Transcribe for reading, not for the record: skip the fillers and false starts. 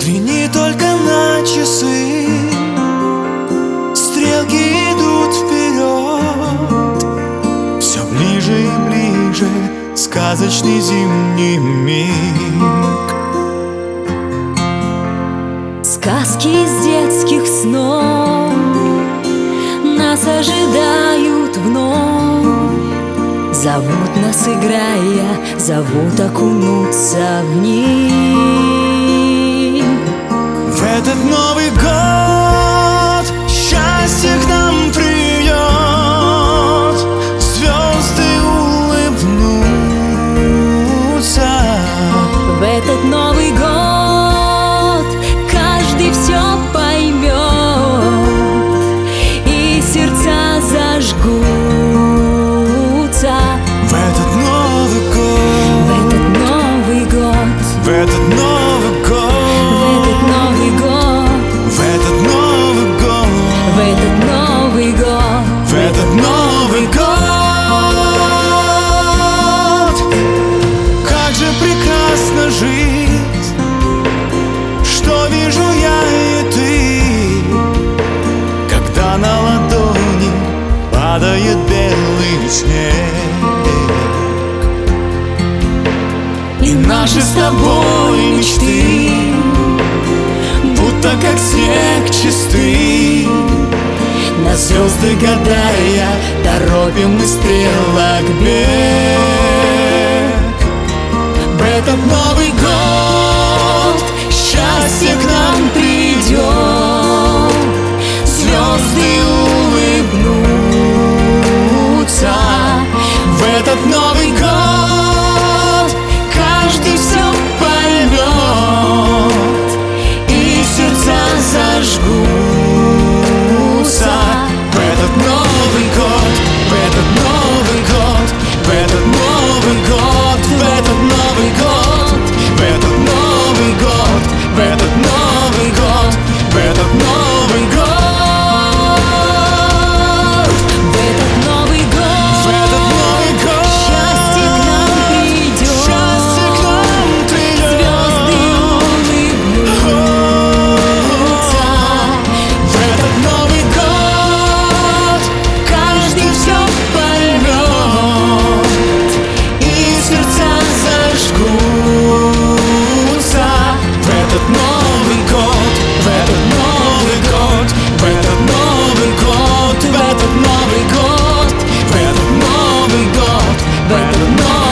Взгляни только на часы, стрелки идут вперед. Все ближе и ближе сказочный зимний миг. Сказки из детских снов нас ожидают вновь. Зовут нас, играя, зовут окунуться в них. В этот Новый год счастье к нам придет, звезды улыбнутся. В этот Новый год каждый все поймет, и сердца зажгутся. В этот Новый год, В этот Новый год, в этот Новый год, в этот Новый год, в этот Новый год, в этот Новый год. в этот Новый год. Как же прекрасна жизнь, что вижу я и ты, когда на ладони падает белый снег, и наши с тобой мечты будто как снег чистый. На звезды гадая, торопим мы стрелок бег. В этот Новый год счастье к нам придет, звезды улыбнутся. В этот Новый год каждый все поймет, и сердца зажгутся. В этот Новый год, в этот Новый год, в этот Новый год, в этот Новый год, в этот Новый год, в этот Новый год, в этот Новый год, В этот Новый год, в этот Новый год счастье к нам придет, счастье к нам придет. звезды улыбнутся. В этот Новый год каждый все поймет, и сердца зажгутся. В этот Новый год, в этот Новый год, в этот Новый год, в этот Новый год, в этот Новый год, в этот Новый